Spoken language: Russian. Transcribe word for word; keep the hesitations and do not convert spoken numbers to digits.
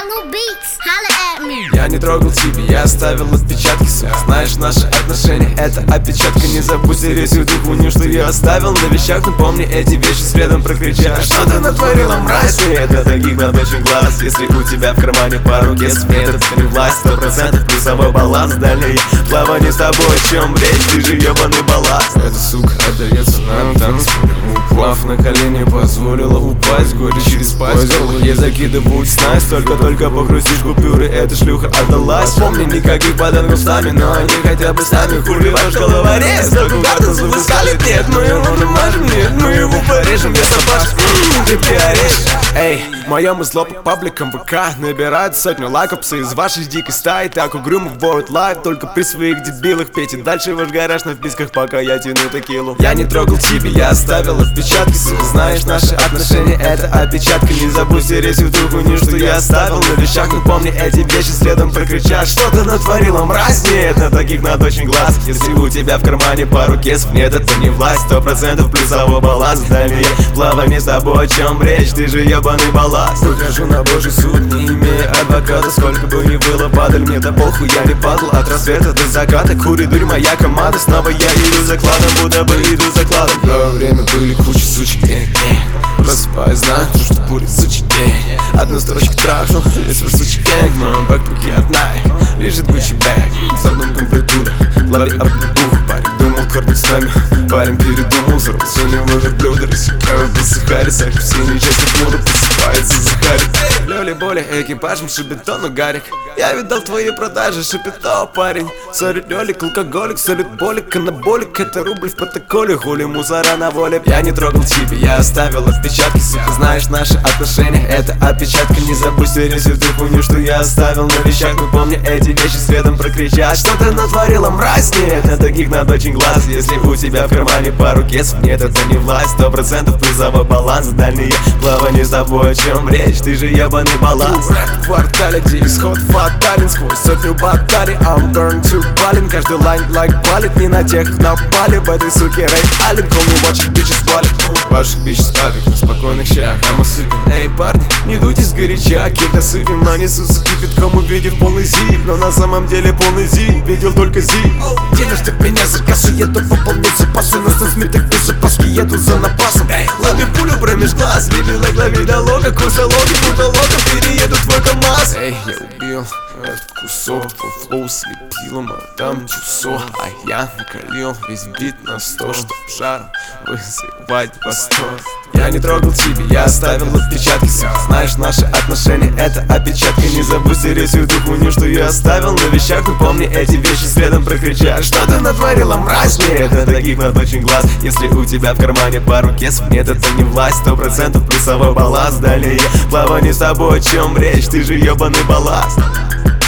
Я не трогал тебя, я оставил отпечатки свои. Знаешь, наши отношения — это опечатка. Не забудь стереть всю ту хуйню, что я оставил на вещах. Но помни эти вещи, следом прокричать: что ты натворила, мразь? Нет, на таких надо очень глаз. Если у тебя в кармане пару кесов, метод не власть. Сто процентов плюсовой баланс. Дальнее плавание с тобой, о чем речь? Ты же ебаный балласт. Эта сука отдается нам танцполу. Упав на колени, позволила упасть. Горе через пасть, голову ей закидывают снасть. Только-только погрузишь купюры, эта шлюха отдалась. Помни, никаких подангов с нами, но они хотя бы сами. Хули ваш головорез, только карту запускали. Нет, мы его намажем, нет, мы его порежем. Вместо паш, ты приорешь. Эй, моему зло по пабликам ВК набирает сотню лайков. Псы из вашей дикой стаи так угрюмо воют лайв. Только при своих дебилах пейте дальше ваш гараж на вписках, пока я тяну текилу. Я не трогал тебя, я оставил отпечатки. Сука, знаешь, наши отношения — это опечатка. Не забудь стереть всю ту хуйню, что я оставил на вещах. Но помни эти вещи, следом прокричать: что ты натворила, мразь? Нет, на таких надо очень глаз. Если у тебя в кармане пару кесов, нет, это не власть. Сто процентов плюсовой баланс. Дальнее плавание с тобой, о чем речь? Ты же ебаный балласт. Выхожу на божий суд, не имея адвоката. Сколько бы ни было падаль, мне да похуй, я не падал. От рассвета до заката, кури дурь моя команда. Снова я иду закладом, будто бы иду закладом. В то время были куча сучек, э, э. Просыпаюсь, знаю, что будет сучек, э. Одну строчку трахнул, весь ваш сучек, э. В моем бэкпаке от Nike лежит Gucci бэг. В одном комплектуре, лови обдух. Парень думал корпить с нами, парень передумал. Взорвал сегодня выжиг блюдо, рассекаю без Сахари. Сахар все нечасти хмуро просыпается Захарик. Лёли боли, экипажем шибетону Гарик. Я видал твои продажи, шипито, парень. Сорит Лёлик, алкоголик, солит болик, анаболик. Это рубль в протоколе, хули мусора на воле. Я не трогал тебя, я оставил отпечатки. Сука, знаешь, наши отношения — это опечатка. Не забудь стереть всю ту хуйню, что я оставил на вещах. Но помни эти вещи, следом прокричать: что ты натворила, мразь? Нет, на таких надо очень глаз. Если у тебя в кармане пару кесов, нет, это не власть. Сто процентов плюсовой баланс. Дальние плавание с тобой, о чем речь? Ты же ебаный баланс. В квартале, где исход фатален. Сквозь сотню батарей, I'm burn to бален. Каждый лайн лайк палит, не на тех напали. В этой суке рейд ален, call me watch it, bitches палит. Ваших bitches палит, на спокойных щах, а мы сыпем. Эй, парни, не дуйте сгоряча, кем-то сыпем. Нанесутся кипятком, увидев полный зип. Но на самом деле полный зип, видел только зип. Денежных меня заказ, еду пополнять запасы. На сантиметрах без запаски, еду за напасом. Эй, лови пулю промеж глаз, лови лайк, лови долога. Курс залоги, потолока, перееду твой КамАЗ. Эй, я убил этот кусок, твой флоу слепило, мадам Тюсо. А я накалил весь бит на сто, чтоб жаром вызывать восторг. Я не трогал тебя, я оставил отпечатки. Знаешь, наши отношения — это опечатка. Не забудь стереть всю ту хуйню, что я оставил на вещах. Но помни эти вещи, следом прокричать: что ты натворила, мразь? Нет, на таких надо очень глаз. Если у тебя в кармане пару кесов, нет, это не власть. Сто процентов плюсовой баланс. Далее плавание с тобой, о чем речь? Ты же ебаный балласт.